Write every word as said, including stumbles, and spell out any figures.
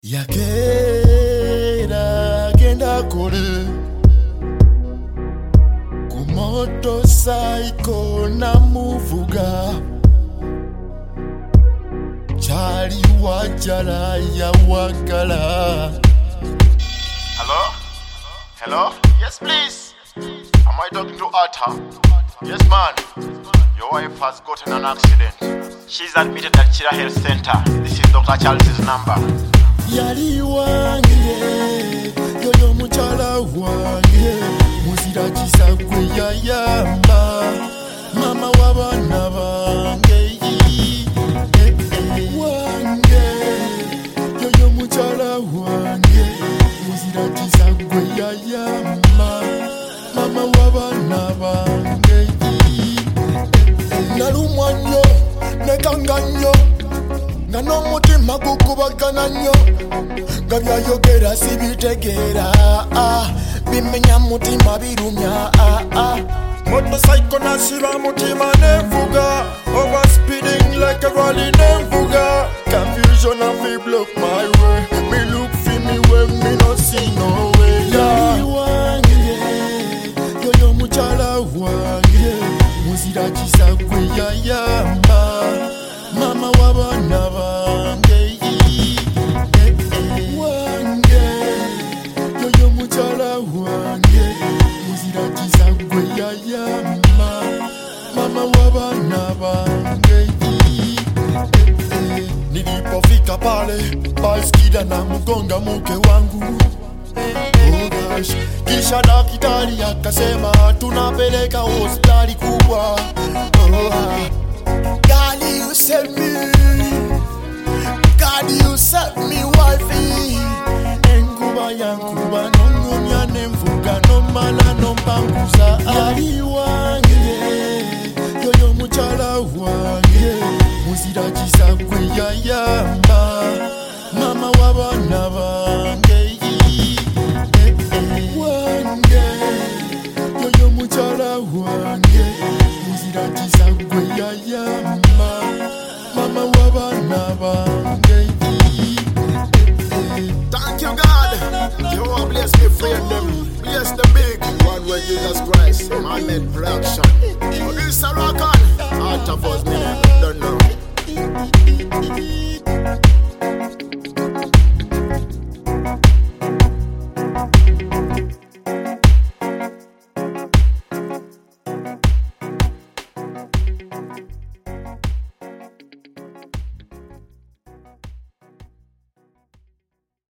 Yakera genda kule kumoto saiko na muvuga chali wajala ya wakala. Hello? Hello? Yes, please. Am I talking to Arthur? Yes, man. Your wife has gotten an accident. She's admitted at Chira Health Center. This is Doctor Charles's number. Yali wange, yoyo muchala wange, muzira kisa kwe yayamba, mama wabana bange. Wange, yoyo muchala wange, muzira kisa kwe yayamba, mama wabana bange. Nalumwa nnyo, nekanga nnyo, nga n'omutima gukubagana nnyo, nga byayogera sibitegeera, bimenya mutima birumya. Motorcycle nasiba mutima nenvuga, over speeding like a rally nenvuga. Confusion of it block my way, me look for me when me no see no way. Yali wange, yoyo muchala wange, muzira kisa kwe yayamba, mama wabana bange. Wange, yoyo muchala wange, muzira kisa kwe yayamba, mama wabana bange. Nilipofika pale, baskida na mgonga mke wangu. Oh gosh, kisha daktari akasema tunapeleka hospitali kubwa. Oh, God, you save me. God, you save me, wifey. Enguba yanguba nongunya nemvuga no mala no mpanguza. Yali wange, yoyo muchala wange, muzira kisa kwe yayamba, mama wabana bange. Wange, yoyo muchala wange, muzira kisa kwe yayamba, mama wabana bange. Thank you, God. You all bless me, friend them. Bless the big one, where Jesus Christ, man-made production.